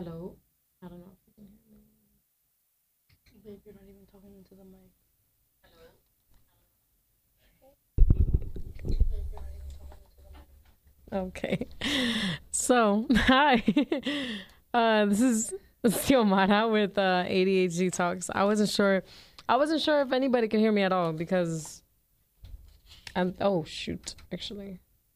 Hello. I don't know if you can hear me. Babe, you're not even talking into the mic. Okay. So, hi. This is Xiomara with ADHD Talks. I wasn't sure if anybody can hear me at all because oh shoot, actually.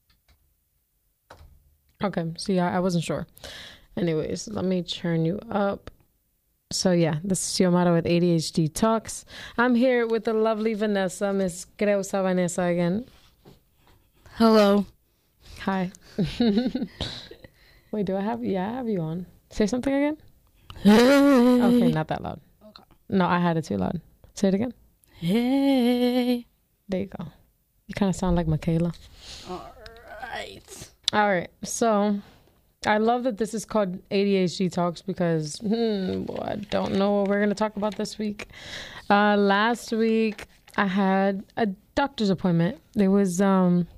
Okay, so yeah, I wasn't sure. Anyways, let me turn you up. So yeah, this is Xiomara with ADHD Talks. I'm here with the lovely Vanessa, Miss Creusa Vanessa again. Hello. Hi. Wait, do I have? Yeah, I have you on. Say something again. Hey. Okay, not that loud. Okay. No, I had it too loud. Say it again. Hey. There you go. You kind of sound like Michaela. All right. All right. So I love that this is called ADHD Talks because I don't know what we're going to talk about this week. Last week, I had a doctor's appointment. It was, to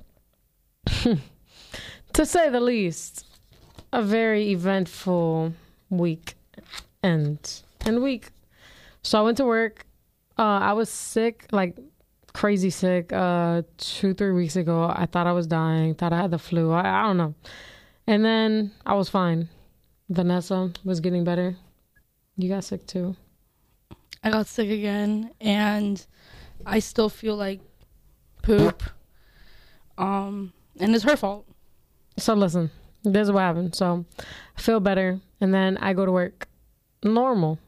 say the least, a very eventful week and week. So I went to work. I was sick, like crazy sick, 2-3 weeks ago. I thought I was dying, thought I had the flu. I don't know. And then I was fine. Vanessa was getting better. You got sick too. I got sick again, and I still feel like poop. And it's her fault. So listen, this is what happened. So I feel better, and then I go to work. Normal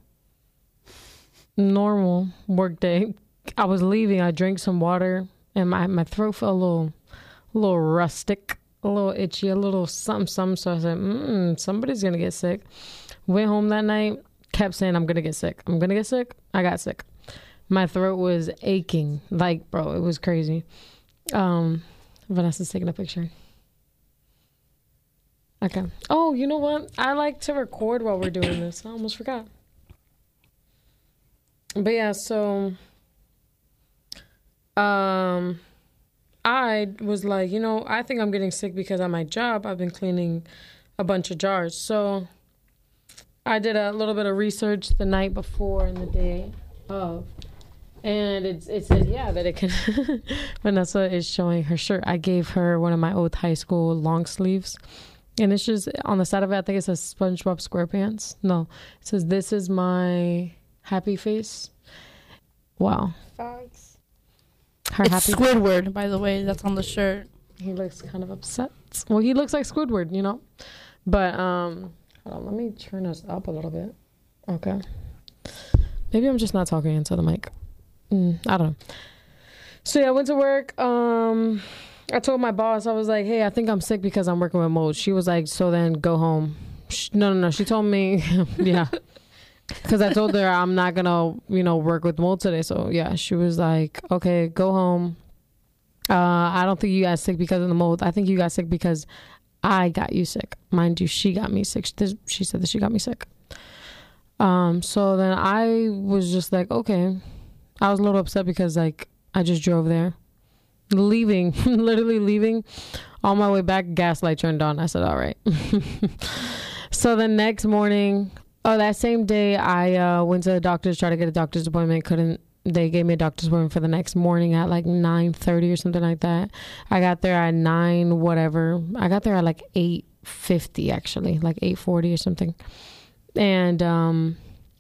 work day. I was leaving. I drank some water, and my throat felt a little rustic, a little itchy, a little something. So I said, somebody's gonna get sick. Went home that night. Kept saying I'm gonna get sick. I'm gonna get sick. I got sick. My throat was aching, like bro, it was crazy. Vanessa's taking a picture. Okay. Oh, you know what? I like to record while we're doing this. I almost forgot. But yeah, so I was like, I think I'm getting sick because at my job I've been cleaning a bunch of jars. So I did a little bit of research the night before and the day of. And it said, yeah, that it can. Vanessa is showing her shirt. I gave her one of my old high school long sleeves. And it's just on the side of it, I think it says SpongeBob SquarePants. No, it says, "This is my happy face." Wow. Facts. Her It's happy. Squidward, by the way. That's on the shirt. He looks kind of upset. Well, he looks like Squidward, But hold on, let me turn us up a little bit. Okay. Maybe I'm just not talking into the mic. I don't know. So yeah, I went to work. I told my boss, I was like, hey, I think I'm sick because I'm working with mold. She was like, so then go home. No. She told me, yeah. Because I told her I'm not going to, work with mold today. So yeah, she was like, okay, go home. I don't think you got sick because of the mold. I think you got sick because I got you sick. Mind you, she got me sick. She said that she got me sick. So then I was just like, okay. I was a little upset because like I just drove there. Literally leaving. On my way back, gas light turned on. I said, all right. So the next morning, that same day, I went to the doctor's, tried to get a doctor's appointment. Couldn't. They gave me a doctor's appointment for the next morning at like 9:30 or something like that. I got there at 9 whatever. I got there at like 8:50 actually, like 8:40 or something. And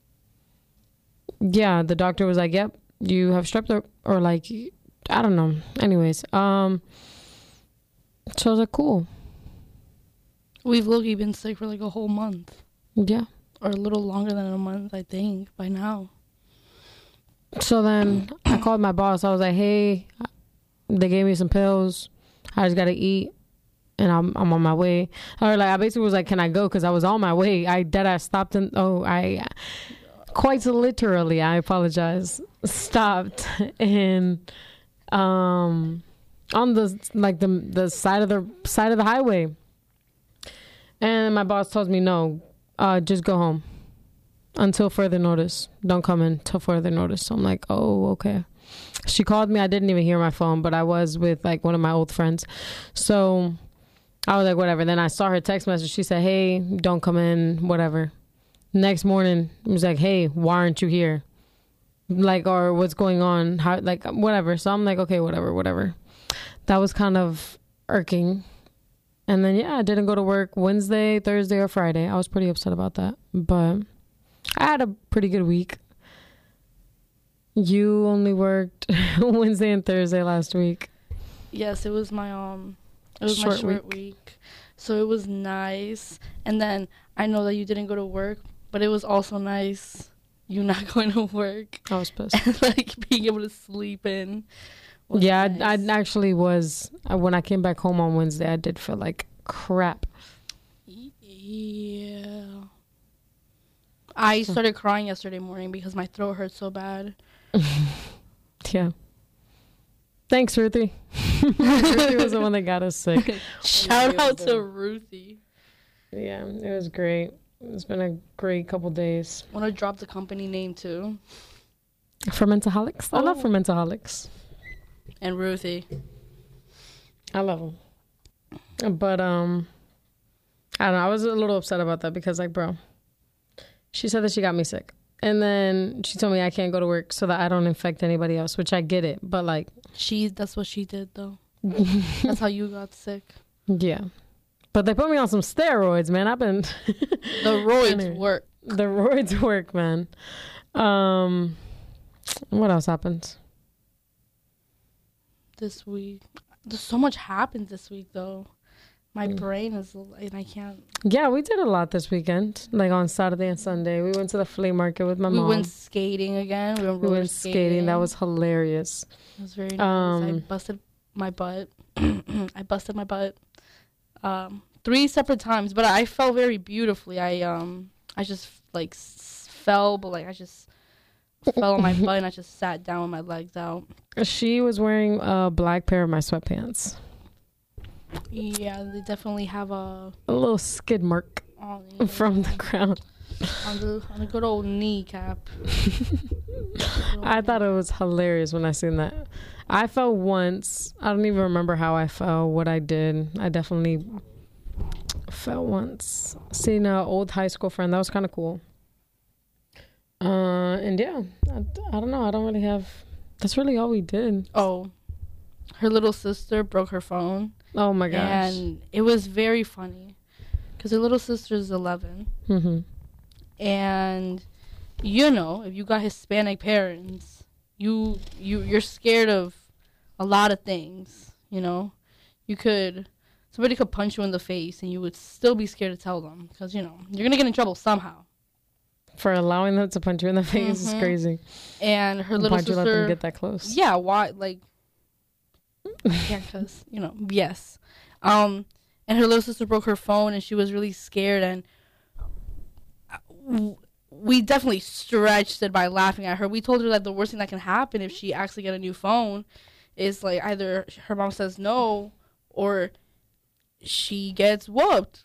yeah, the doctor was like, yep, you have strep throat, or like, I don't know. Anyways, so I was like, cool. We've literally been sick for like a whole month. Yeah. Or a little longer than a month, I think, by now. So then I called my boss. I was like, hey, they gave me some pills. I just got to eat. And I'm on my way. Or like, I basically was like, can I go? Because I was on my way. I stopped and, I quite literally, I apologize, stopped and on the like the side of the highway, and my boss tells me no, just go home until further notice. Don't come in till further notice. So I'm like, oh, okay. She called me. I didn't even hear my phone, but I was with like one of my old friends, so I was like, whatever. Then I saw her text message. She said, hey, don't come in, whatever. Next morning, it was like, hey, why aren't you here? Like, or what's going on? How, like, whatever. So I'm like, okay, whatever. That was kind of irking. And then, yeah, I didn't go to work Wednesday, Thursday, or Friday. I was pretty upset about that. But I had a pretty good week. You only worked Wednesday and Thursday last week. Yes, it was my short week. So it was nice. And then I know that you didn't go to work, but it was also nice you not going to work. I was pissed. And like being able to sleep in. Yeah, nice. I actually was. When I came back home on Wednesday, I did feel like crap. Yeah. I started crying yesterday morning because my throat hurt so bad. Yeah. Thanks, Ruthie. Ruthie was the one that got us sick. Shout out to Ruthie. Yeah, it was great. It's been a great couple days. Want to drop the company name too? Fermentaholics. I love Fermentaholics. And Ruthie. I love them. But, I don't know. I was a little upset about that because, like, bro, she said that she got me sick. And then she told me I can't go to work so that I don't infect anybody else, which I get it. But, like... That's what she did, though. That's how you got sick. Yeah. But they put me on some steroids, man. I've been... The roids work. The roids work, man. What else happened? This week. There's so much happened this week, though. My brain is... And I can't... Yeah, we did a lot this weekend. Like on Saturday and Sunday. We went to the flea market with my mom. We went skating again. We went skating. That was hilarious. It was very nice. I busted my butt. I busted my butt 3 separate times, but I fell very beautifully. I just like fell, but like I just fell on my butt and I just sat down with my legs out. She was wearing a black pair of my sweatpants. Yeah, they definitely have a little skid mark from the ground. On the good old kneecap. I thought it was hilarious when I seen that. I fell once. I don't even remember how I fell, what I did. I definitely fell once. Seeing an old high school friend, that was kind of cool. And yeah, I don't know. I don't really have... That's really all we did. Oh, her little sister broke her phone. Oh my gosh. And it was very funny because her little sister is 11. Mm-hmm. And you know, if you got Hispanic parents, you're scared of a lot of things. You know, somebody could punch you in the face and you would still be scared to tell them because you know you're gonna get in trouble somehow. For allowing them to punch you in the face is crazy. And her little sister, why'd you let them get that close? Yeah, why? Like, yeah, because you know, yes. And her little sister broke her phone and she was really scared and. We definitely stretched it by laughing at her. We told her that the worst thing that can happen if she actually get a new phone is like either her mom says no or she gets whooped.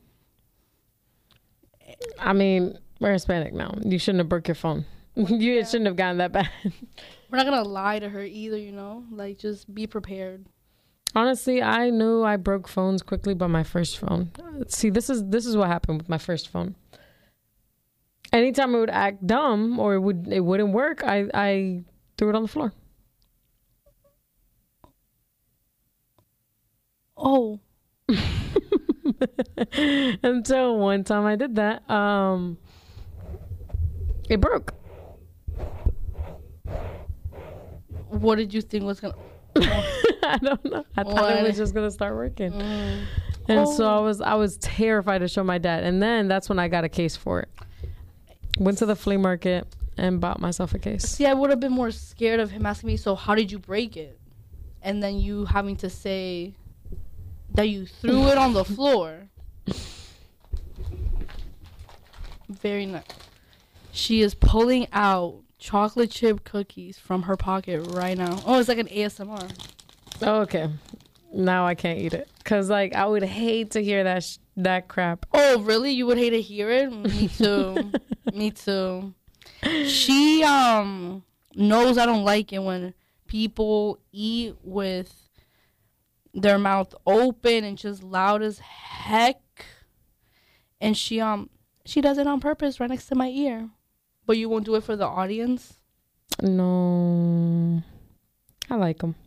I mean, we're Hispanic now. You shouldn't have broke your phone. It shouldn't have gotten that bad. We're not gonna lie to her either, you know? Like, just be prepared. Honestly, I knew I broke phones quickly by my first phone. See, this is what happened with my first phone. Anytime it would act dumb or it wouldn't work, I threw it on the floor. Oh. Until one time I did that, it broke. What did you think was gonna? I don't know. I thought it was just gonna start working, and so I was terrified to show my dad. And then that's when I got a case for it. Went to the flea market and bought myself a case. See, I would have been more scared of him asking me, so how did you break it? And then you having to say that you threw it on the floor. Very nice. She is pulling out chocolate chip cookies from her pocket right now. Oh, it's like an ASMR. Oh, okay. Now I can't eat it. Because, like, I would hate to hear that crap. Oh, really? You would hate to hear it? Me too. Me too. She knows I don't like it when people eat with their mouth open and just loud as heck. And she She does it on purpose right next to my ear. But you won't do it for the audience? No. I like them.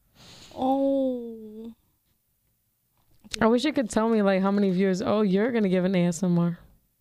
Oh. I wish you could tell me like how many viewers. Oh, you're gonna give an ASMR.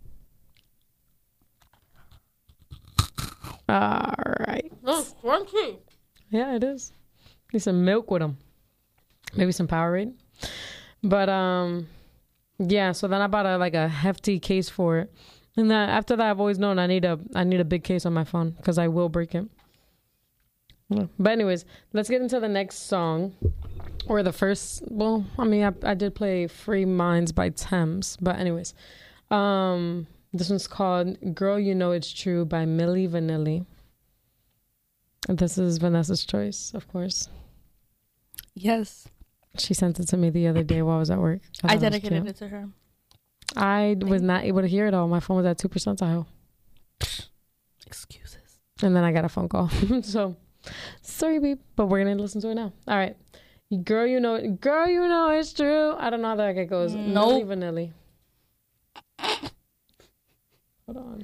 All right. That's crunchy. Yeah, it is. Need some milk with them. Maybe some Powerade. But yeah. So then I bought a hefty case for it, and then after that, I've always known I need a big case on my phone because I will break it. Yeah. But anyways, let's get into the next song. Or the first, well, I mean, I did play Free Minds by Thames. But anyways, this one's called Girl You Know It's True by Milli Vanilli. This is Vanessa's choice, of course. Yes. She sent it to me the other day while I was at work. I dedicated it to her. I was not able to hear it all. My phone was at 2 percentile. Excuses. And then I got a phone call. So, sorry, babe. But we're going to listen to it now. All right. Girl, you know it's true. I don't know how that goes. Nope. Milli Vanilli. Hold on.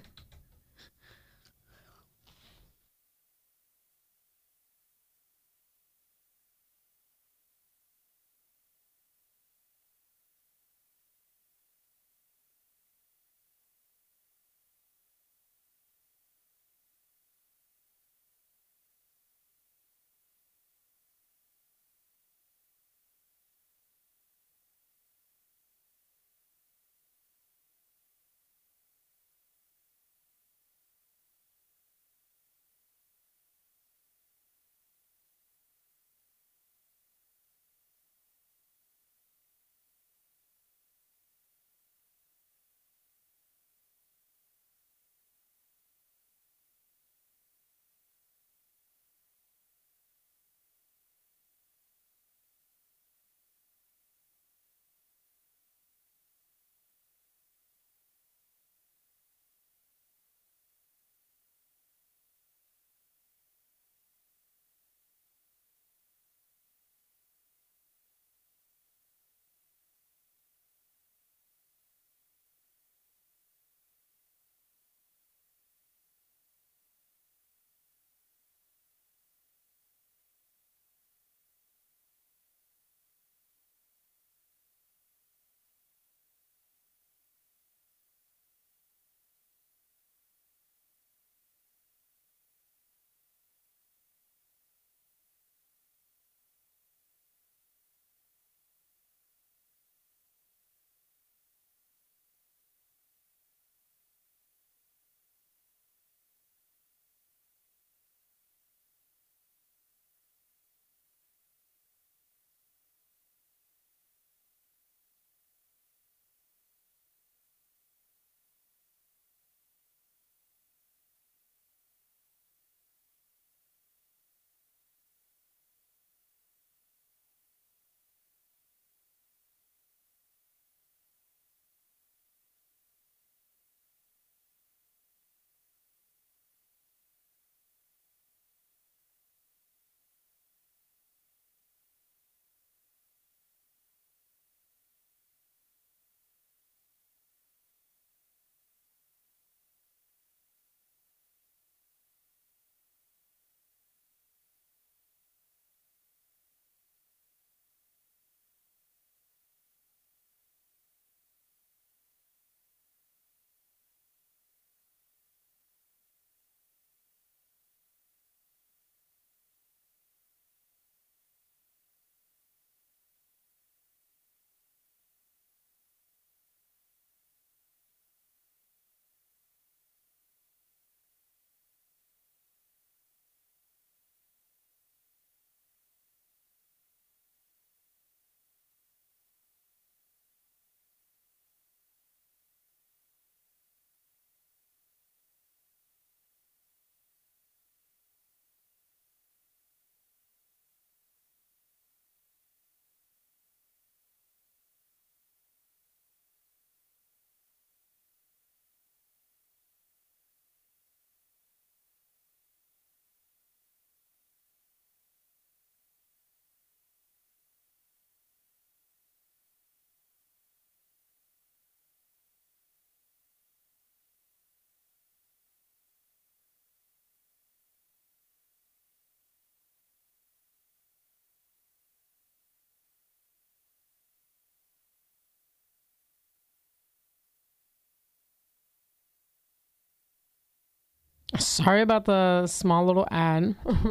Sorry about the small little ad.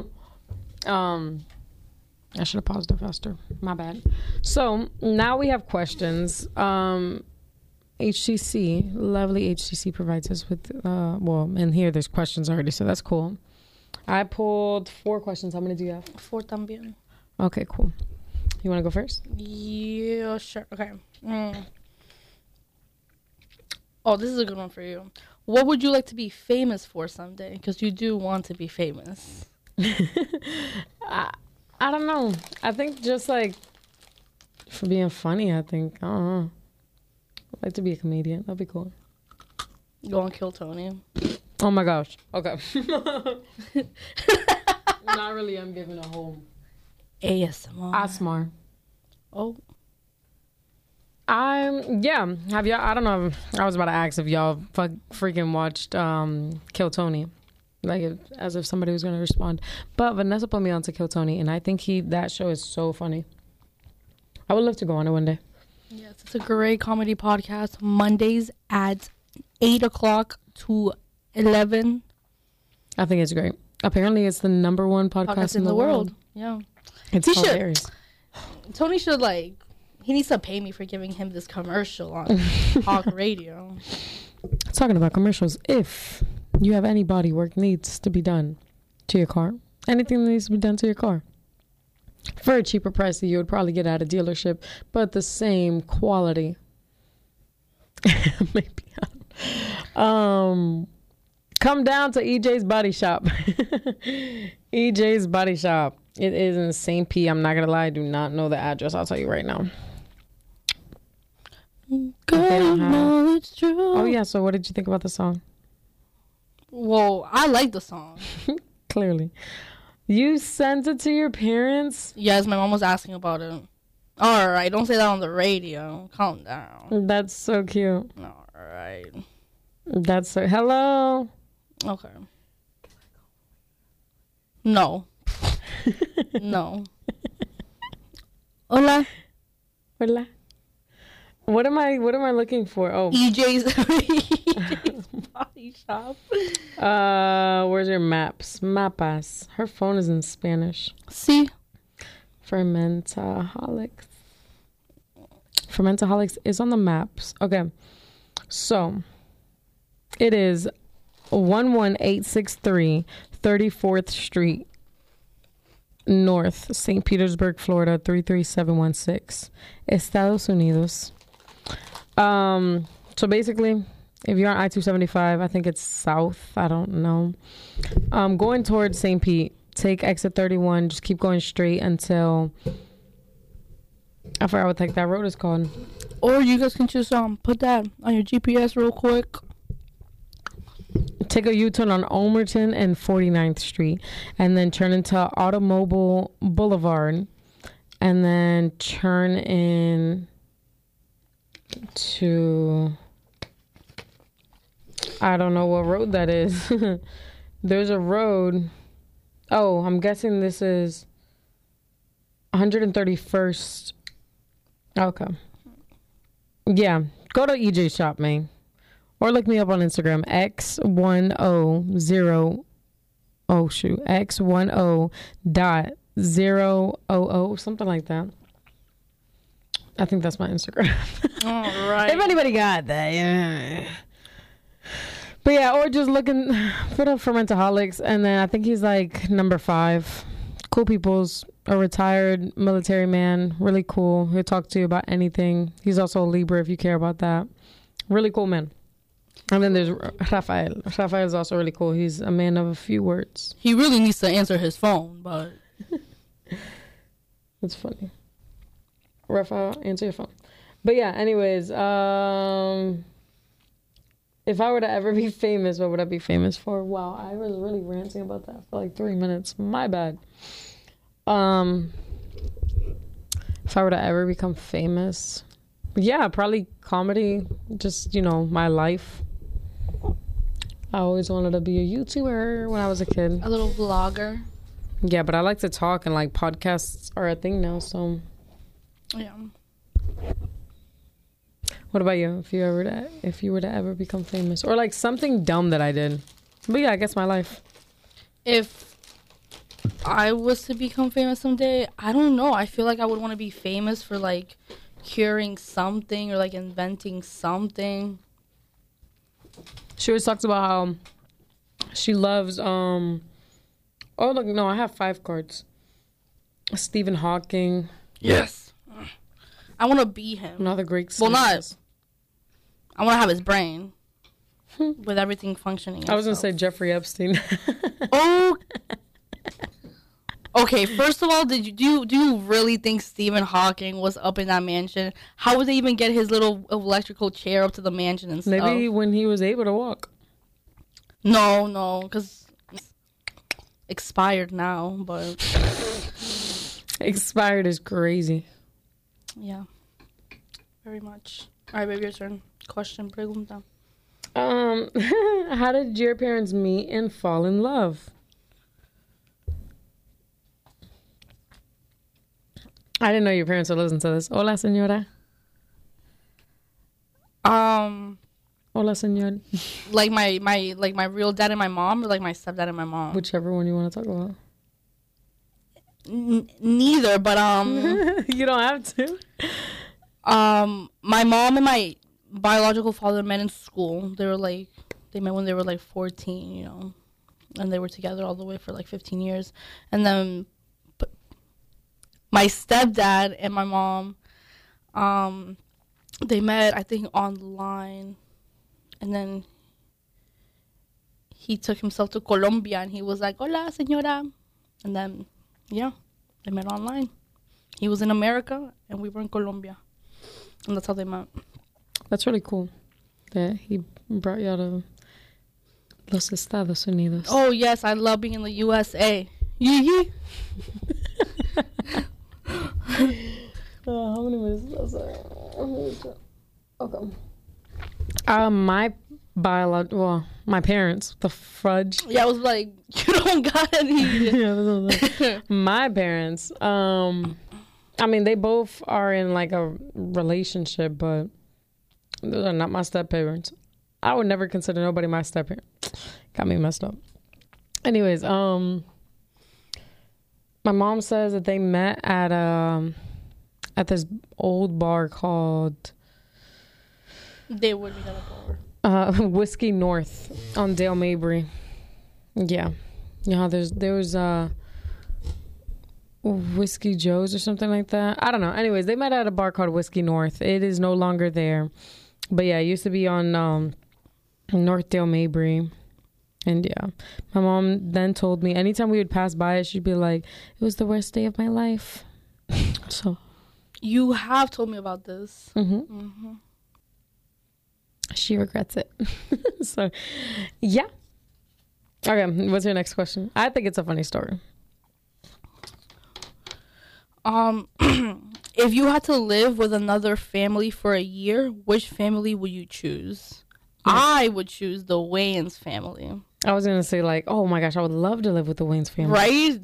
I should have paused it faster. My bad. So now we have questions. HCC, lovely HCC provides us with, and here there's questions already, so that's cool. I pulled 4 questions. How many do you have? 4 también. Okay, cool. You want to go first? Yeah, sure. Okay. Oh, this is a good one for you. What would you like to be famous for someday? Because you do want to be famous. I don't know. I think just like for being funny, I think. I don't know. I'd like to be a comedian. That'd be cool. Go and kill Tony. Oh my gosh. Okay. Not really. I'm giving a whole ASMR. ASMR. Oh. Yeah. Have y'all? I don't know. I was about to ask if y'all freaking watched Kill Tony, like as if somebody was gonna respond. But Vanessa put me on to Kill Tony, and I think that show is so funny. I would love to go on it one day. Yes, it's a great comedy podcast. Mondays at 8 o'clock to 11. I think it's great. Apparently, it's the #1 podcast in the world. Yeah, it's hilarious. Tony should he needs to pay me for giving him this commercial on talk radio. Talking about commercials, if you have any body work needs to be done to your car, anything that needs to be done to your car for a cheaper price that you would probably get at a dealership, but the same quality. Maybe. Come down to EJ's Body Shop. EJ's Body Shop. It is in St. P. I'm not gonna lie, I do not know the address. I'll tell you right now. Girl, know it's true. Oh yeah, so what did you think about the song? Well, I like the song. Clearly. You sent it to your parents? Yes, my mom was asking about it. All right, don't say that on the radio. Calm down. That's so cute. All right. That's so... Hello? Okay. No. No. Hola. Hola. What am I looking for? Oh. EJ's Body Shop. Where's your maps? Mapas. Her phone is in Spanish. See? Fermentaholics. Fermentaholics is on the maps. Okay. So, it is 11863 34th Street North, St. Petersburg, Florida, 33716. Estados Unidos. So basically, if you're on I-275, I think it's south. I don't know. Going towards St. Pete, take exit 31. Just keep going straight until... I forgot what that road is called. Or you guys can just put that on your GPS real quick. Take a U-turn on Omerton and 49th Street, and then turn into Automobile Boulevard, and then turn in to... I don't know what road that is. There's a road. Oh, I'm guessing this is 131st. Okay. Yeah. Go to EJ Shop, man. Or look me up on Instagram. X10.000, something like that. I think that's my Instagram. All right. If anybody got that, yeah. But yeah, or just looking for the Fermentaholics, and then I think he's like #5. Cool people's, a retired military man, really cool. He'll talk to you about anything. He's also a Libra if you care about that. Really cool man. And then there's Rafael. Rafael is also really cool. He's a man of a few words. He really needs to answer his phone, but it's funny. Rafael, answer your phone. But yeah, anyways, if I were to ever be famous, what would I be famous for? Wow, I was really ranting about that for like 3 minutes. My bad. If I were to ever become famous, yeah, probably comedy. Just, my life. I always wanted to be a YouTuber when I was a kid. A little vlogger. Yeah, but I like to talk, and like podcasts are a thing now, so. Yeah. What about you? If you were to ever become famous, or like something dumb that I did. But yeah, I guess my life. If I was to become famous someday, I don't know. I feel like I would want to be famous for like curing something or like inventing something. She always talks about how she loves oh look, no, I have 5 cards. Stephen Hawking. Yes. I want to be him. Another great Well, scientist. I want to have his brain with everything functioning. I was gonna say Jeffrey Epstein. Oh. Okay, first of all, do you really think Stephen Hawking was up in that mansion? How would they even get his little electrical chair up to the mansion and stuff? Maybe when he was able to walk. No, because it's expired now, but... Expired is crazy. Yeah, very much. All right, baby, your turn. Question, pregunta. How did your parents meet and fall in love? I didn't know your parents would listen to this. Hola, señora. Hola, señor. Like my real dad and my mom, or like my stepdad and my mom. Whichever one you want to talk about. Neither, but You don't have to. My mom and my biological father met in school. They met when they were like 14, you know, and they were together all the way for like 15 years. And then my stepdad and my mom, they met, I think, online, and then he took himself to Colombia, and he was like, "Hola, señora," and then, yeah, they met online. He was in America, and we were in Colombia, and that's how they met. That's really cool that he brought you out of Los Estados Unidos. Oh, yes, I love being in the USA. Yee. How many minutes is that? Okay. My parents, the fudge. Yeah, I was like, you don't gotta need it. My parents, I mean, they both are in like a relationship, but those are not my step parents. I would never consider nobody my step parent. Got me messed up. Anyways, my mom says that they met at this old bar called... They would meet at a bar. Whiskey North on Dale Mabry. Yeah. You know, there was Whiskey Joe's or something like that. I don't know. Anyways, they met at a bar called Whiskey North. It is no longer there. But yeah, it used to be on North Dale Mabry. And yeah, my mom then told me anytime we would pass by it, she'd be like, it was the worst day of my life. So. You have told me about this. Mm-hmm. She regrets it. So, yeah. Okay, what's your next question? I think it's a funny story. If you had to live with another family for a year, which family would you choose? I would choose the Wayans family. I was going to say, like, oh my gosh, I would love to live with the Wayans family. Right?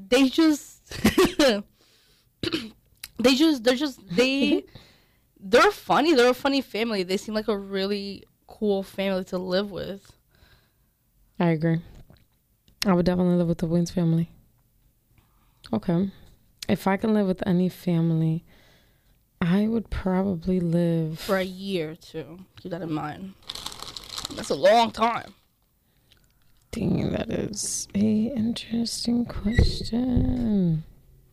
They're funny. They're a funny family. They seem like a really cool family to live with. I agree. I would definitely live with the Wayans family. Okay. If I can live with any family, I would probably live... For a year, too. Keep that in mind. That's a long time. Dang, that is a interesting question.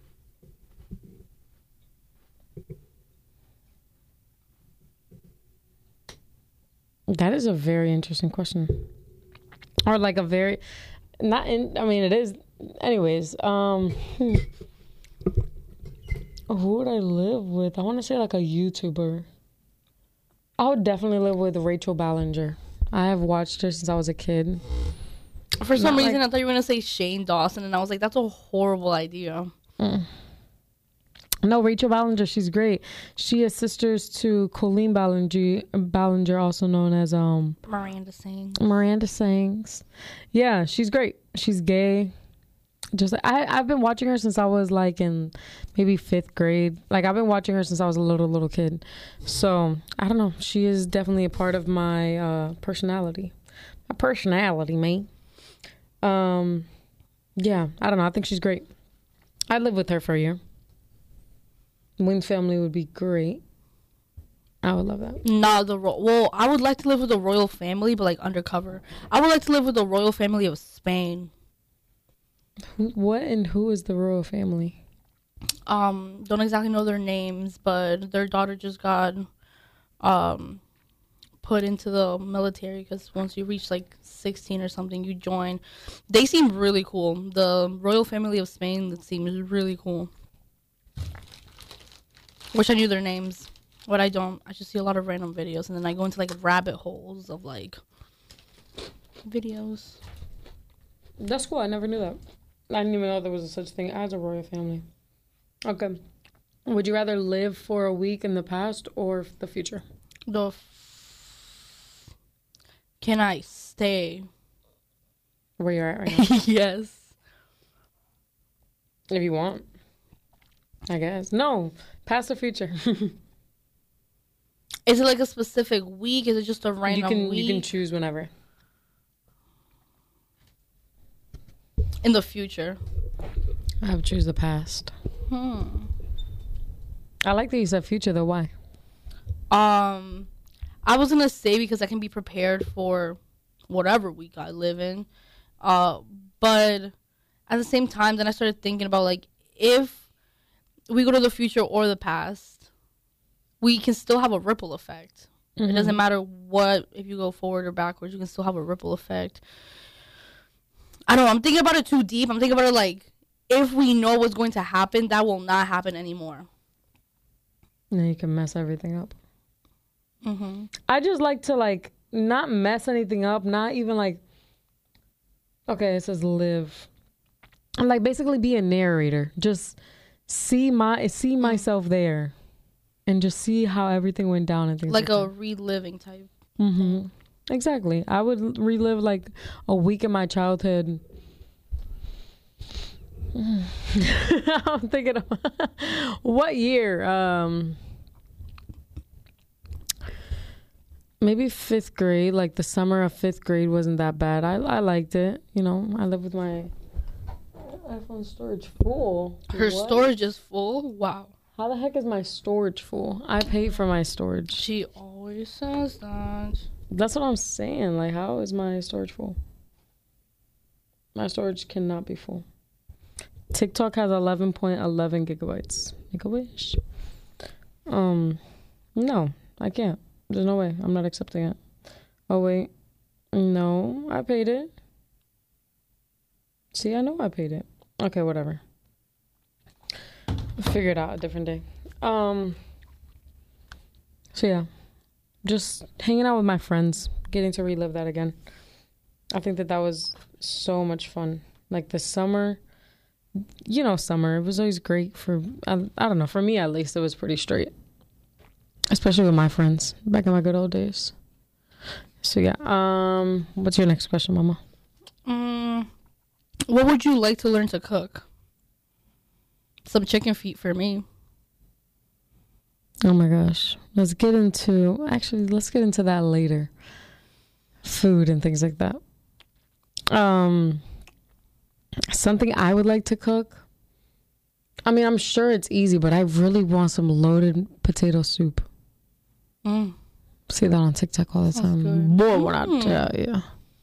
That is a very interesting question. Or like a very... it is... Anyways, who would I live with? I want to say like a YouTuber. I would definitely live with Rachel Ballinger. I have watched her since I was a kid. For some reason, I thought you were going to say Shane Dawson, and I was like, that's a horrible idea. No, Rachel Ballinger, she's great. She is sisters to Colleen Ballinger, also known as Miranda Sings. Miranda Sings. Yeah, she's great. She's gay. Just I've been watching her since I was like in maybe 5th grade. Like I've been watching her since I was a little kid. So I don't know. She is definitely a part of my personality. My personality, mate. Yeah, I don't know. I think she's great. I'd live with her for a year. Wing family would be great. I would love that. Nah, well, I would like to live with the royal family, but like undercover. I would like to live with the royal family of Spain. What and who is the royal family? Don't exactly know their names, but their daughter just got put into the military because once you reach like 16 or something, you join. They seem really cool. The royal family of Spain, that seems really cool. Wish I knew their names, but I don't. I just see a lot of random videos, and then I go into like rabbit holes of like videos. That's cool. I never knew that. I didn't even know there was a such thing as a royal family. Okay. Would you rather live for a week in the past or the future? Can I stay where you're at right now? Yes. If you want. I guess. No. Past or future. Is it like a specific week? Is it just a random week? You can choose whenever. In the future. I would choose the past. I like that you said future though. Why? I was gonna say because I can be prepared for whatever week I live in. But at the same time, then I started thinking about like if we go to the future or the past, we can still have a ripple effect. Mm-hmm. It doesn't matter what, if you go forward or backwards, you can still have a ripple effect. I don't know. I'm thinking about it too deep. I'm thinking about it like if we know what's going to happen, that will not happen anymore. Now you can mess everything up. Mm-hmm. I just like to like not mess anything up. Not even like. Okay, it says live. I'm like basically be a narrator. Just see myself there, and just see how everything went down and things like a reliving type. Mm-hmm. Exactly. I would relive like a week in my childhood. I'm thinking of what year? Maybe 5th grade. Like the summer of 5th grade wasn't that bad. I liked it. You know, I lived with my iPhone storage full. Her storage is full? Wow. How the heck is my storage full? I paid for my storage. She always says that. That's what I'm saying. Like, how is my storage full? My storage cannot be full. TikTok has 11.11 gigabytes. Make a wish. No, I can't. There's no way. I'm not accepting it. Oh, wait. No, I paid it. See, I know I paid it. Okay, whatever. We'll figure it out a different day. So, yeah. Just hanging out with my friends. Getting to relive that again. I think that was so much fun. Like, the summer... You know, summer. It was always great for... I don't know. For me, at least, it was pretty straight. Especially with my friends. Back in my good old days. So, yeah. What's your next question, Mama? What would you like to learn to cook? Some chicken feet for me. Oh, my gosh. Let's get into that later. Food and things like that. Something I would like to cook. I mean, I'm sure it's easy, but I really want some loaded potato soup. See that on TikTok all the time. Boy, what I tell you.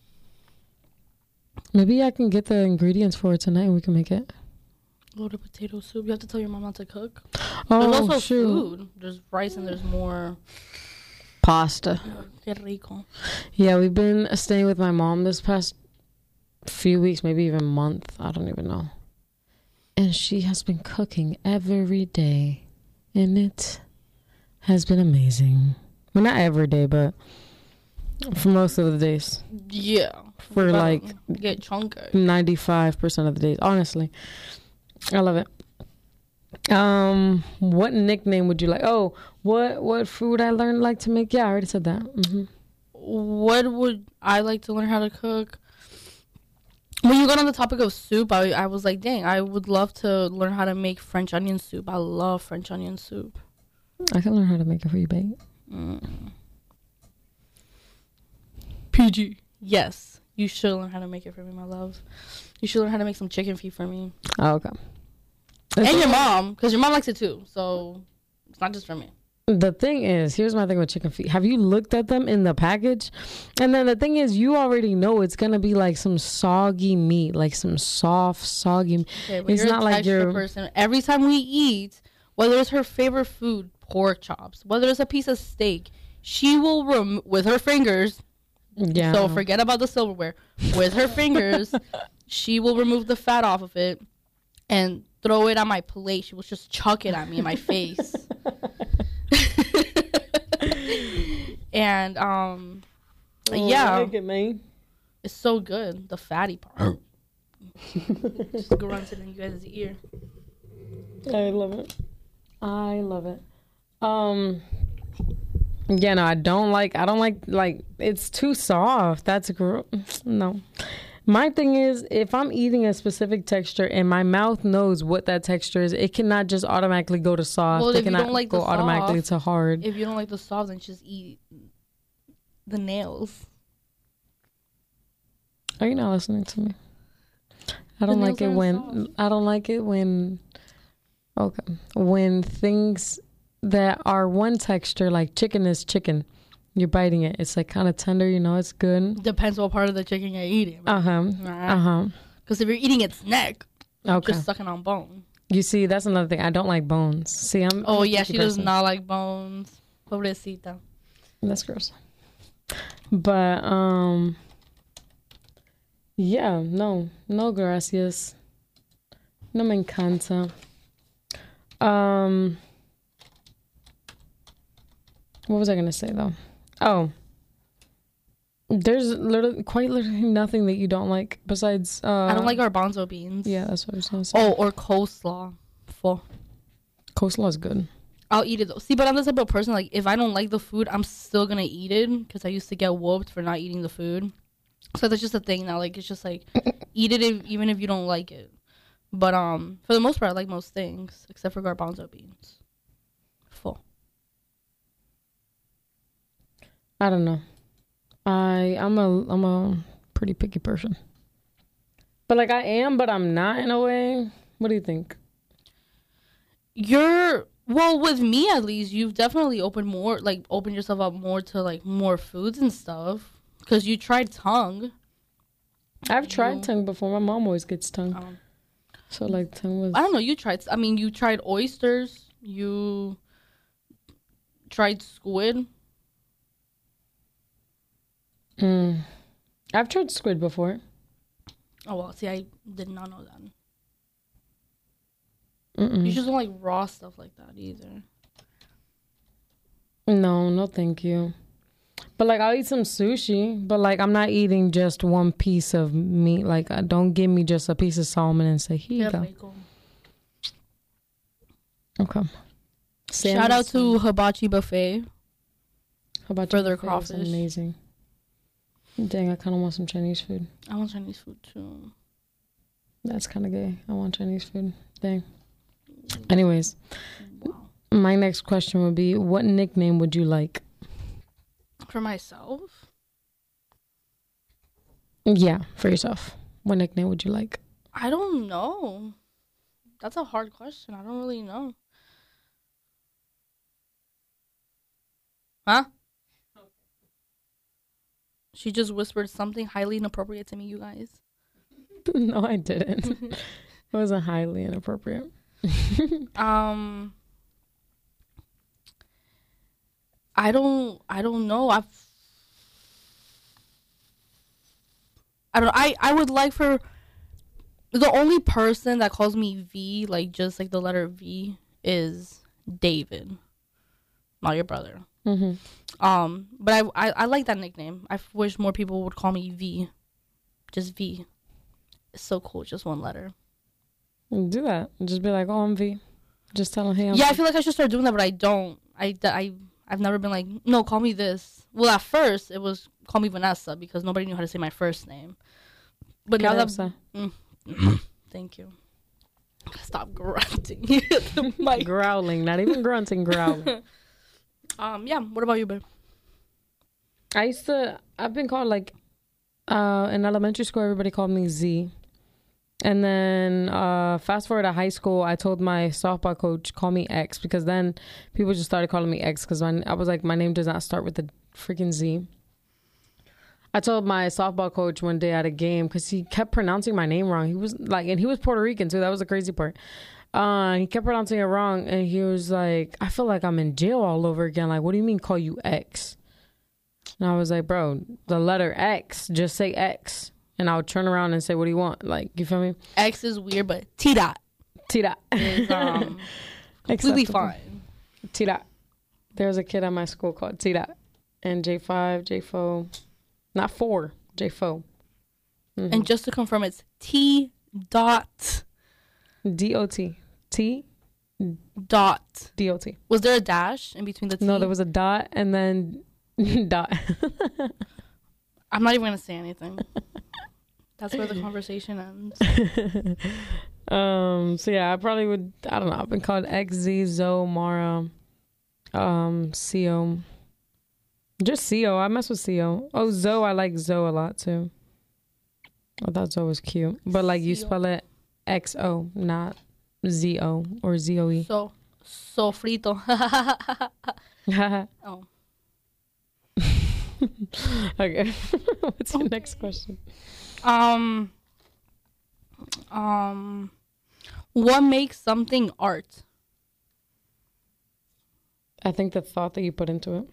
Maybe I can get the ingredients for it tonight and we can make it. Loaded potato soup. You have to tell your mom not to cook. Oh, there's also shoot. food. There's rice and there's more pasta. Qué rico. Yeah, we've been staying with my mom this past few weeks, maybe even month. I don't even know. And she has been cooking every day. And it has been amazing. Well, not every day, but for most of the days. Yeah. For like get chunky. 95% of the days. Honestly. I love it. What nickname would you like? Oh, what food I learned like to make? Yeah, I already said that. Mm-hmm. What would I like to learn how to cook? When you got on the topic of soup, I was like, dang, I would love to learn how to make French onion soup. I love French onion soup. I can learn how to make it for you, babe. PG. Yes. You should learn how to make it for me, my love. You should learn how to make some chicken feet for me. Oh, okay. And your mom, because your mom likes it too. So it's not just for me. The thing is, here's my thing with chicken feet. Have you looked at them in the package? And then the thing is, you already know it's gonna be like some soggy meat, like some soft, soggy. Okay, but it's you're not a like texture you're person. Every time we eat, whether it's her favorite food, pork chops, whether it's a piece of steak, she will with her fingers. Yeah. So forget about the silverware. With her fingers, she will remove the fat off of it and throw it on my plate. She will just chuck it at me in my face. And yeah, like it, man. It's so good. The fatty part. Just grunted in you guys' ear. I love it. Yeah, no, I don't like it's too soft. That's no. My thing is, if I'm eating a specific texture and my mouth knows what that texture is, it cannot just automatically go to soft. Well, it if you cannot don't like go the soft, automatically to hard. If you don't like the soft, then just eat the nails. Are you not listening to me? I don't like it when okay, when things that are one texture, like chicken is chicken, you're biting it, it's like kind of tender, you know, it's good. Depends what part of the chicken you're eating. Because if you're eating its neck, okay, just sucking on bone. You see, that's another thing. I don't like bones. See, I'm yeah, she does not like bones. Pobrecita. That's gross. But yeah, no gracias. No me encanta. What was I gonna say though? Oh, there's quite literally nothing that you don't like besides. I don't like garbanzo beans. Yeah, that's what I was gonna say. Oh, or coleslaw. Coleslaw is good. I'll eat it though. See, but I'm the type of person, like, if I don't like the food, I'm still gonna eat it because I used to get whooped for not eating the food. So that's just a thing now. Like, it's just like eat it even if you don't like it. But for the most part, I like most things except for garbanzo beans. Full. I don't know. I'm a pretty picky person. But like I am, but I'm not in a way. What do you think? Well, with me at least, you've definitely opened yourself up more to like more foods and stuff. Because you tried tongue. I've tried tongue before. My mom always gets tongue. So like tongue was. I don't know. You tried oysters. You tried squid. I've tried squid before. Oh well, see, I did not know that. Mm-mm. You just don't like raw stuff like that either. No, thank you. But like I'll eat some sushi, but like I'm not eating just one piece of meat. Like don't give me just a piece of salmon and say here you go. Okay. Shout out to Hibachi Buffet. Hibachi for their Buffet crawfish. was amazing. Dang, I kind of want some Chinese food. I want Chinese food too. That's kind of gay. I want Chinese food. Dang. Anyways, my next question would be, what nickname would you like? For myself? Yeah, for yourself. What nickname would you like? I don't know. That's a hard question. I don't really know. Huh? She just whispered something highly inappropriate to me, you guys. No, I didn't. It wasn't highly inappropriate. I don't know. I would like for the only person that calls me V, like just like the letter V, is David, not your brother. Mm-hmm. But I like that nickname. I wish more people would call me V, just V. It's so cool, just one letter. Do that. Just be like, oh, I'm V. Just tell them, hey, I'm V. I feel like I should start doing that, but I don't. I've never been like, no, call me this. Well, at first it was call me Vanessa because nobody knew how to say my first name. But now that thank you. Stop grunting. Growling, not even grunting, growling. Yeah. What about you, babe? I've been called like In elementary school, everybody called me Z. And then fast forward to high school, I told my softball coach, call me X, because then people just started calling me X because I was like, my name does not start with the freaking Z. I told my softball coach one day at a game because he kept pronouncing my name wrong. He was like, and he was Puerto Rican too. That was the crazy part. He kept pronouncing it wrong, and he was like, I feel like I'm in jail all over again. Like, what do you mean call you X? And I was like, bro, the letter X, just say X. And I would turn around and say, what do you want? Like, you feel me? X is weird, but T-Dot. T-Dot. Is completely fine. T-Dot. There's a kid at my school called T-Dot. And J5, J4. Not 4, J4. Mm-hmm. And just to confirm, it's T-Dot. D-O-T. T? Dot. D-O-T. Was there a dash in between the T? No, there was a dot and then dot. I'm not even going to say anything. That's where the conversation ends. So yeah, I probably would, I don't know, I've been called XZ, Zoe, Mara, CO. Just CO. I mess with CO. Oh, Zoe, I like Zoe a lot too. I thought Zoe was cute. But like you spell it XO, not ZO or ZOE. So frito. Oh. Okay. What's your next question? What makes something art? I think the thought that you put into it.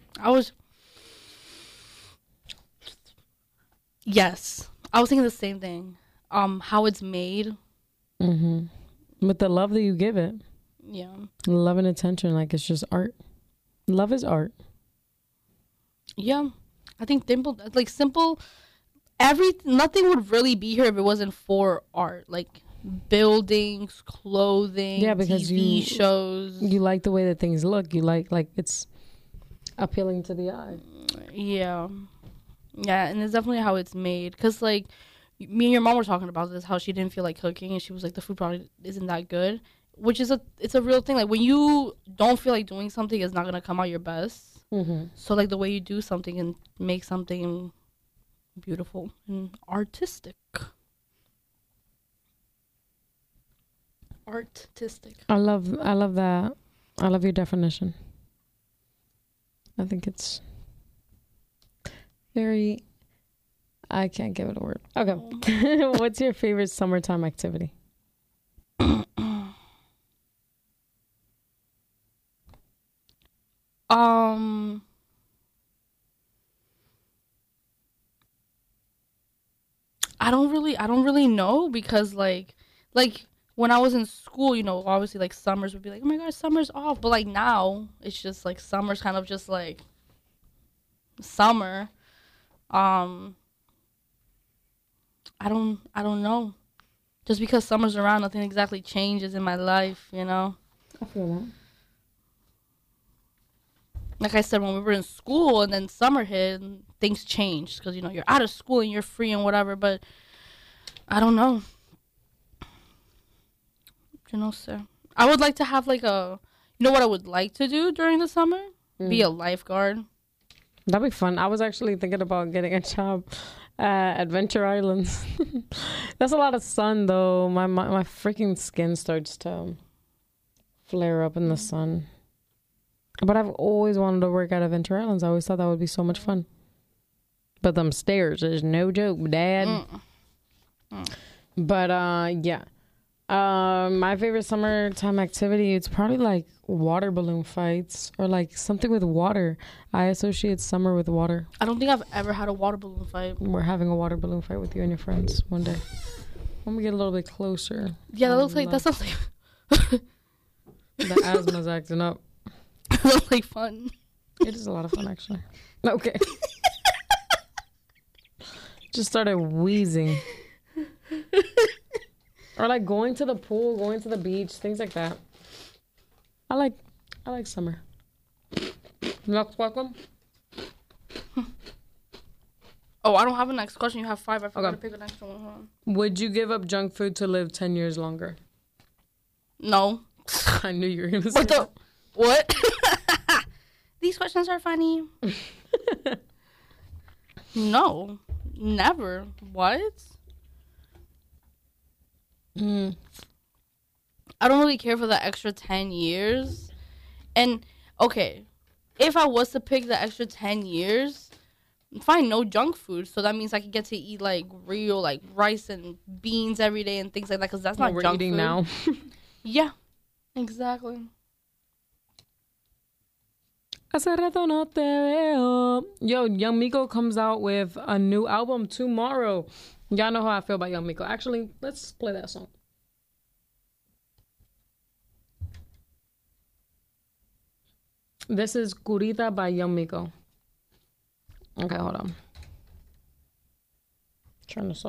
Yes, I was thinking the same thing. How it's made. Mm-hmm. With the love that you give it. Yeah. Love and attention, like it's just art. Love is art. Yeah, I think simple. Nothing would really be here if it wasn't for art. Like buildings, clothing, yeah, because TV shows. You like the way that things look. You like it's appealing to the eye. Yeah. Yeah, and it's definitely how it's made. Because, like, me and your mom were talking about this, how she didn't feel like cooking, and she was like, the food probably isn't that good. Which is it's a real thing. Like, when you don't feel like doing something, it's not going to come out your best. Mm-hmm. So, like, the way you do something and make something beautiful and artistic. Artistic. I love that. I love your definition. I think it's very, I can't give it a word. Okay. What's your favorite summertime activity? I don't really know because like when I was in school, obviously like summers would be like, oh my gosh, summer's off. But like now it's just like summer's kind of just like summer. I don't know. Just because summer's around, nothing exactly changes in my life, I feel that. Like I said, when we were in school and then summer hit, things changed because, you're out of school and you're free and whatever. But I don't know. Sir. I would like to have like what I would like to do during the summer? Be a lifeguard. That'd be fun. I was actually thinking about getting a job at Adventure Islands. That's a lot of sun, though. My freaking skin starts to flare up in the sun. But I've always wanted to work at Adventure Islands. I always thought that would be so much fun. But them stairs is no joke, Dad. But yeah. My favorite summertime activity, it's probably like water balloon fights or like something with water. I associate summer with water. I don't think I've ever had a water balloon fight. We're having a water balloon fight with you and your friends one day. When we get a little bit closer. Yeah, that sounds like the asthma's acting up. That looks like fun. It is a lot of fun, actually. Okay. Just started wheezing. Or like going to the pool, going to the beach, things like that. I like summer. Next question. Oh, I don't have a next question. You have 5. I forgot to pick the next one. Hold on. Would you give up junk food to live 10 years longer? No. I knew you were going to say that. What? These questions are funny. No. Never. What? I don't really care for the extra 10 years. And, okay, if I was to pick the extra 10 years, fine, no junk food. So that means I could get to eat, like, real, like, rice and beans every day and things like that. Because that's not we're junk eating food. now. Yeah, exactly. Hace rato no te veo. Yo, Young Miko comes out with a new album tomorrow. Y'all know how I feel about Young Miko. Actually, let's play that song. This is Curita by Young Miko. Okay, hold on. Turn this off.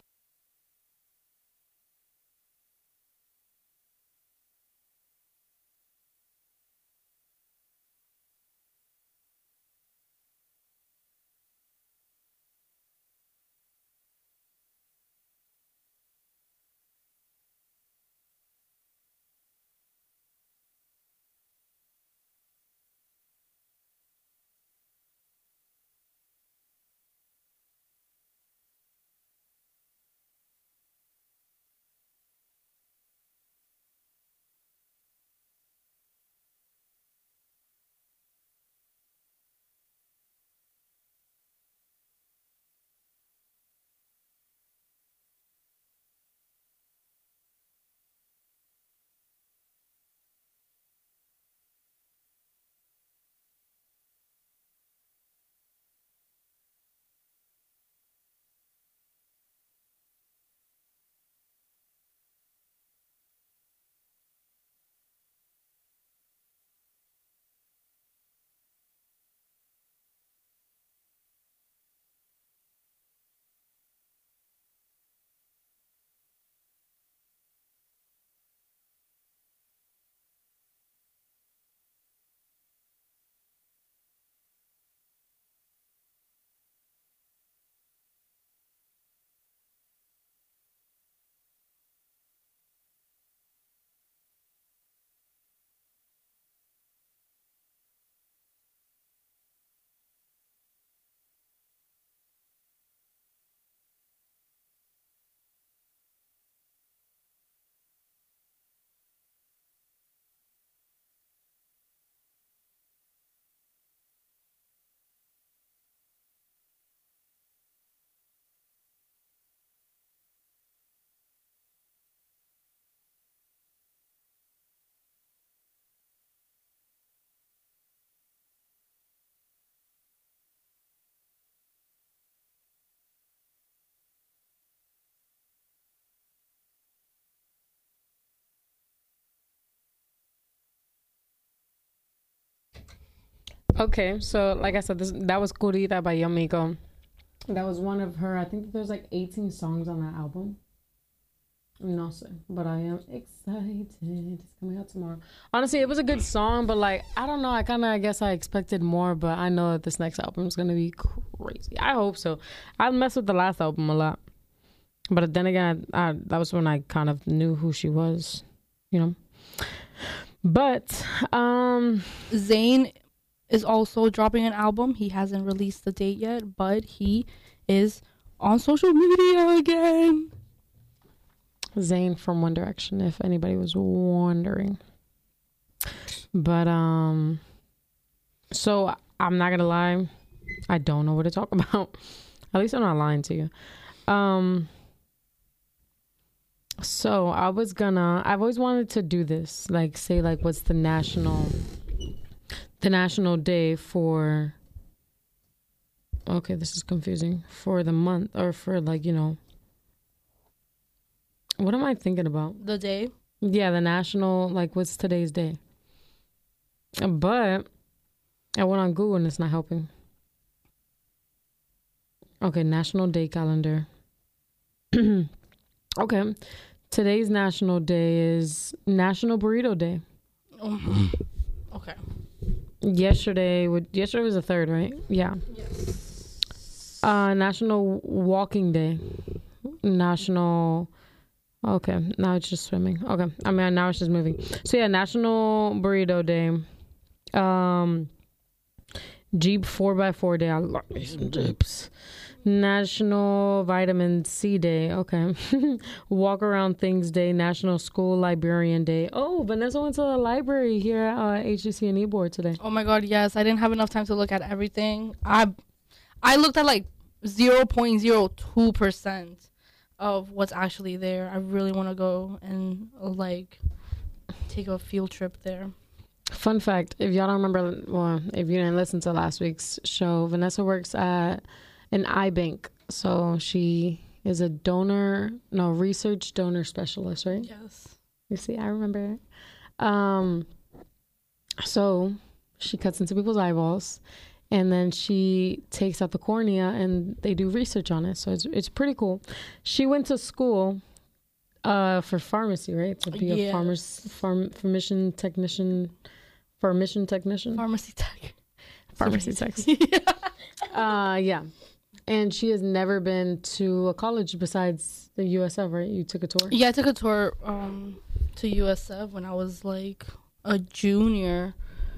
Okay, so like I said, that was Curita by Young Miko. That was one of her. I think there's like 18 songs on that album. No sé, but I am excited. It's coming out tomorrow. Honestly, it was a good song, but like I don't know. I guess I expected more, but I know that this next album is gonna be crazy. I hope so. I messed with the last album a lot, but then again, that was when I kind of knew who she was, you know. But Zayn is also dropping an album. He hasn't released the date yet, but he is on social media again. Zayn from One Direction, if anybody was wondering. But so I'm not gonna lie, I don't know what to talk about. At least I'm not lying to you. So I've always wanted to do this, like say like what's the national day for, okay, this is confusing, for the month or for like, you know, what am I thinking about? The day? Yeah, the national, like what's today's day? But I went on Google and it's not helping. Okay, National Day calendar. Okay. Today's national day is National Burrito Day. Okay. Yesterday was the 3rd, right? Yeah. Yes. National Walking Day. National... Okay, now it's just swimming. Okay, I mean, now it's just moving. So yeah, National Burrito Day. Jeep 4x4 Day. I love me some Jeeps. National Vitamin C Day. Okay. Walk Around Things Day. National School Librarian Day. Oh, Vanessa went to the library here at HGC and Ybor today. Oh my God, yes. I didn't have enough time to look at everything. I looked at like 0.02% of what's actually there. I really want to go and like take a field trip there. Fun fact, if y'all don't remember, well, if you didn't listen to last week's show, Vanessa works at an eye bank. So she is a research donor specialist, right? Yes. You see, I remember. So she cuts into people's eyeballs, and then she takes out the cornea, and they do research on it. So it's pretty cool. She went to school for pharmacy, right? To be a pharmacy technician. Pharmacy tech. Yeah. And she has never been to a college besides the USF, right? You took a tour? Yeah, I took a tour to USF when I was like a junior.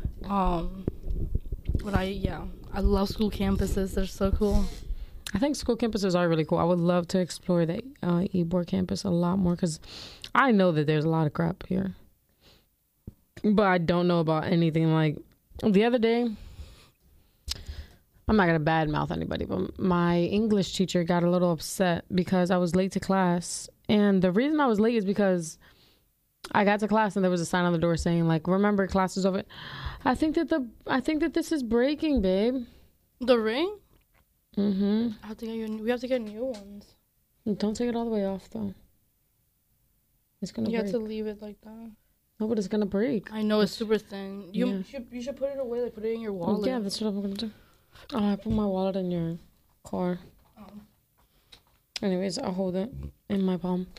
But I love school campuses. They're so cool. I think school campuses are really cool. I would love to explore the Ybor campus a lot more because I know that there's a lot of crap here. But I don't know about anything. Like the other day, I'm not going to badmouth anybody, but my English teacher got a little upset because I was late to class. And the reason I was late is because I got to class and there was a sign on the door saying, like, remember, class is over. I think that this is breaking, babe. The ring? Mm-hmm. We have to get new ones. Don't take it all the way off, though. It's going to break. You have to leave it like that. No, but it's going to break. I know, it's super thin. You should put it away, like put it in your wallet. Yeah, that's what I'm going to do. Oh, I put my wallet in your car. Oh. Anyways, I'll hold it in my palm.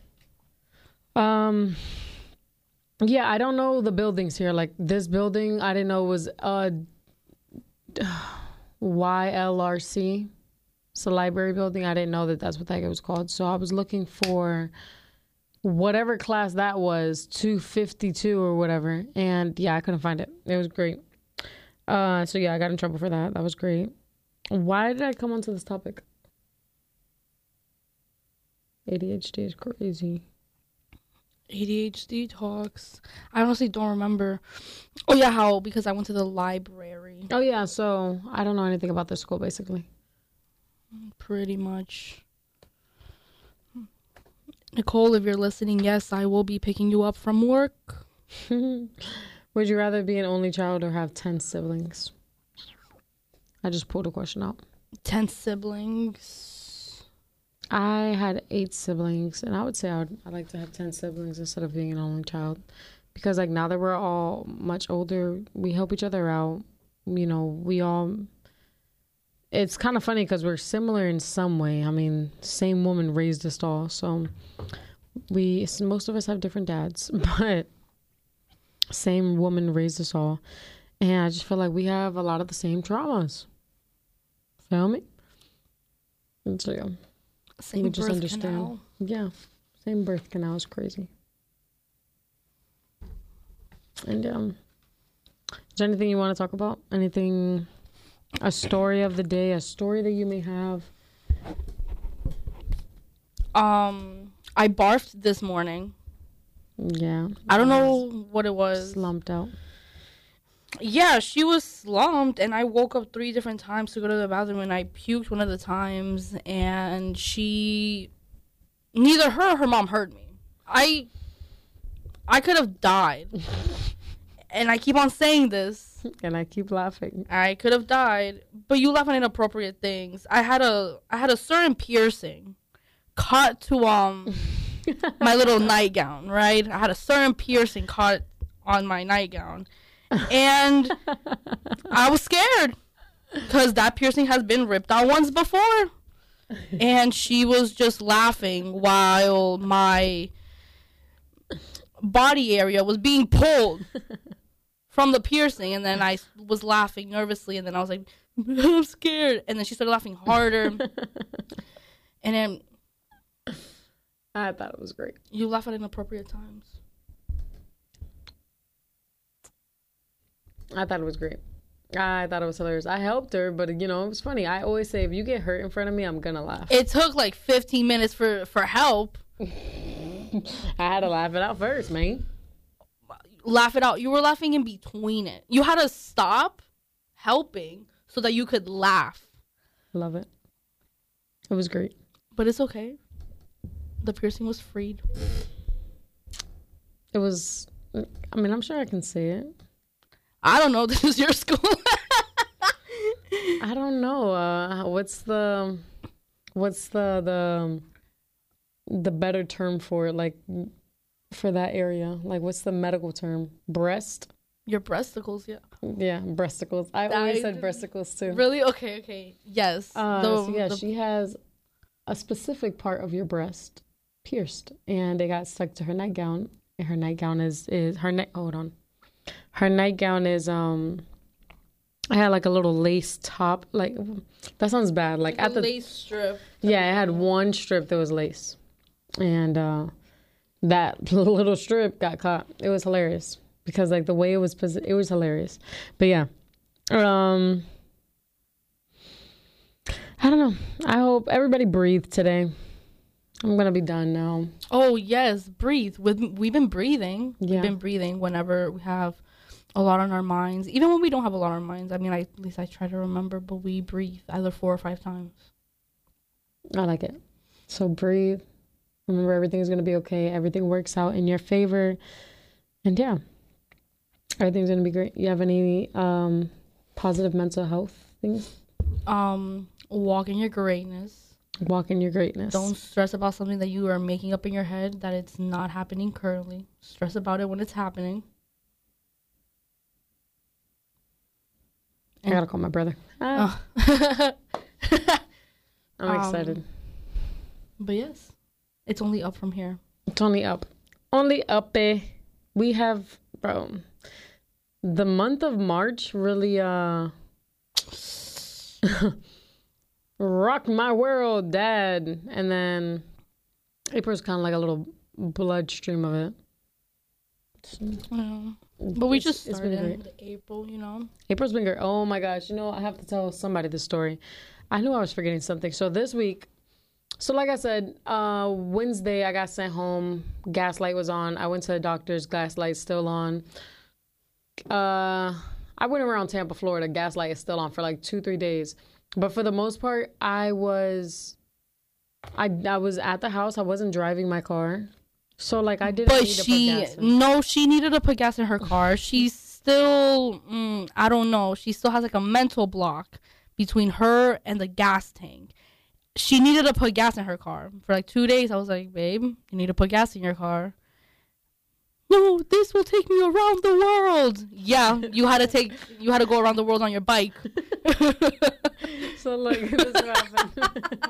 Yeah, I don't know the buildings here. Like this building, I didn't know was YLRC. It's a library building. I didn't know that that's what that was called. So I was looking for whatever class that was, 252 or whatever. And yeah, I couldn't find it. It was great. So yeah, I got in trouble for that. That was great. Why did I come onto this topic? ADHD is crazy. ADHD talks. I honestly don't remember. Oh yeah, because I went to the library. Oh yeah, so I don't know anything about this school basically. Pretty much. Nicole, if you're listening, yes, I will be picking you up from work. Would you rather be an only child or have 10 siblings? I just pulled a question out. 10 siblings. I had 8 siblings, and I would say I'd like to have 10 siblings instead of being an only child. Because, like, now that we're all much older, we help each other out. You know, it's kind of funny because we're similar in some way. I mean, same woman raised us all. So, most of us have different dads, but same woman raised us all. And I just feel like we have a lot of the same traumas. Feel me? And so, yeah. Same we birth just understand. canal. Yeah. Same birth canal is crazy. And, is there anything you want to talk about? Anything, a story of the day, a story that you may have? I barfed this morning. Yeah. I don't know what it was. Slumped out. Yeah, she was slumped, and I woke up 3 different times to go to the bathroom, and I puked one of the times, and neither her or her mom heard me. I could have died. And I keep on saying this. And I keep laughing. I could have died, but you laugh at inappropriate things. I had a certain piercing caught to my little nightgown, right? I had a certain piercing caught on my nightgown. And I was scared because that piercing has been ripped out once before. And she was just laughing while my body area was being pulled from the piercing. And then I was laughing nervously. And then I was like, I'm scared. And then she started laughing harder. And then I thought it was great. You laugh at inappropriate times. I thought it was great. I thought it was hilarious. I helped her, but you know, it was funny. I always say, if you get hurt in front of me, I'm gonna laugh. It took like 15 minutes for help. I had to laugh it out first, man. Laugh it out. You were laughing in between it. You had to stop helping so that you could laugh. Love it. It was great. But it's okay. The piercing was freed. It was, I mean, I'm sure I can say it. I don't know. This is your school. I don't know. What's the better term for it? Like, for that area? Like, what's the medical term? Breast? Your breasticles, yeah. Yeah, breasticles. I always said breasticles too. Really? Okay. Yes. She has a specific part of your breast pierced, and it got stuck to her nightgown. And her nightgown her nightgown is I had like a little lace top. Like, that sounds bad. Like at the lace strip. Yeah, it had one strip that was lace, and that little strip got caught. It was hilarious because like the way it was hilarious. But yeah, I don't know. I hope everybody breathed today. I'm gonna be done now. Oh yes, breathe. We've been breathing. Yeah. We've been breathing whenever we have a lot on our minds. Even when we don't have a lot on our minds. I mean, at least I try to remember. But we breathe either 4 or 5 times. I like it. So breathe. Remember, everything's gonna be okay. Everything works out in your favor, and yeah, everything's gonna be great. You have any positive mental health things? Walk in your greatness. Walk in your greatness. Don't stress about something that you are making up in your head that it's not happening currently. Stress about it when it's happening. I gotta call my brother. I'm excited. But yes, it's only up from here. It's only up. Only up. We have, bro, the month of March really rocked my world, Dad. And then April's kind of like a little bloodstream of it. But we just started in April, you know. April's been great. Oh my gosh. You know, I have to tell somebody this story. I knew I was forgetting something. So this week, like I said, Wednesday I got sent home. Gaslight was on. I went to the doctor's. Gaslight's still on. I went around Tampa, Florida. Gaslight is still on for like 2-3 days. But for the most part, I was at the house. I wasn't driving my car. So like I didn't need to put gas in. No, she needed to put gas in her car. She's still, I don't know. She still has like a mental block between her and the gas tank. She needed to put gas in her car. For like 2 days, I was like, babe, you need to put gas in your car. No, this will take me around the world. Yeah, you had to go around the world on your bike. So look, this is what happened.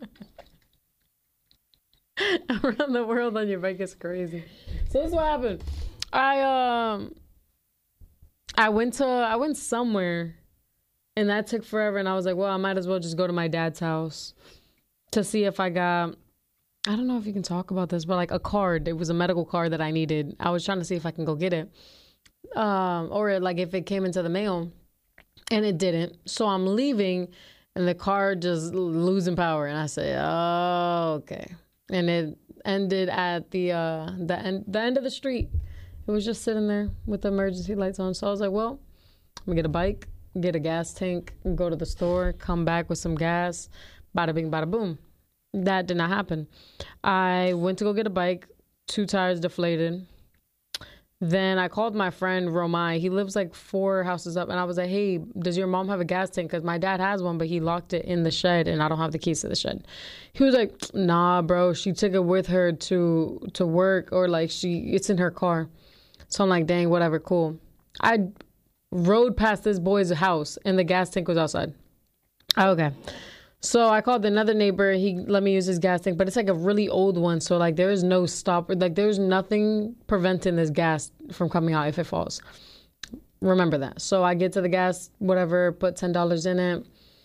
Around the world on your bike is crazy. So this is what happened. I went somewhere, and that took forever. And I was like, well, I might as well just go to my dad's house to see if I got, I don't know if you can talk about this, but like a card. It was a medical card that I needed. I was trying to see if I can go get it, or like if it came into the mail, and it didn't. So I'm leaving, and the car just losing power, and I said, oh, okay. And it ended at the end of the street. It was just sitting there with the emergency lights on. So I was like, well, I'm gonna get a bike, get a gas tank, go to the store, come back with some gas, bada bing, bada boom. That did not happen. I went to go get a bike, 2 tires deflated. Then I called my friend Romai. He lives like 4 houses up. And I was like, hey, does your mom have a gas tank? Because my dad has one, but he locked it in the shed and I don't have the keys to the shed. He was like, nah, bro. She took it with her to work, or like it's in her car. So I'm like, dang, whatever, cool. I rode past this boy's house and the gas tank was outside. Okay. So I called another neighbor. He let me use his gas tank, but it's like a really old one. So like there is no stop. Like there's nothing preventing this gas from coming out if it falls. Remember that. So I get to the gas, whatever, put $10 in it.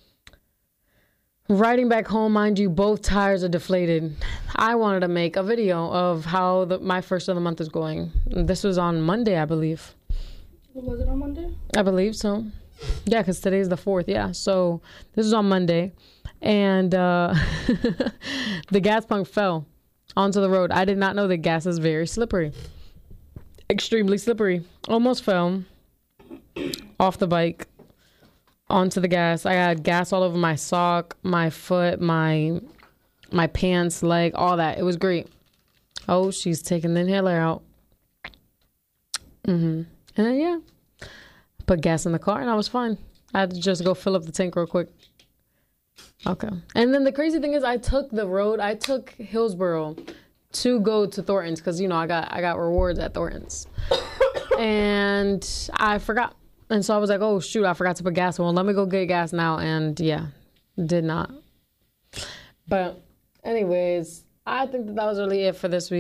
Riding back home, mind you, both tires are deflated. I wanted to make a video of how my first of the month is going. This was on Monday, I believe. Was it on Monday? I believe so. Yeah, because today's the 4th. Yeah. So this was on Monday. And the gas pump fell onto the road. I did not know that gas is very slippery. Extremely slippery. Almost fell off the bike onto the gas. I had gas all over my sock, my foot, my pants, leg, all that. It was great. Oh, she's taking the inhaler out. And then, yeah, put gas in the car and I was fine. I had to just go fill up the tank real quick. Okay. And then the crazy thing is I took Hillsborough to go to Thornton's because, you know, I got rewards at Thornton's. And I forgot. And so I was like, oh, shoot, I forgot to put gas in. Well, let me go get gas now. And, yeah, did not. But anyways, I think that was really it for this week.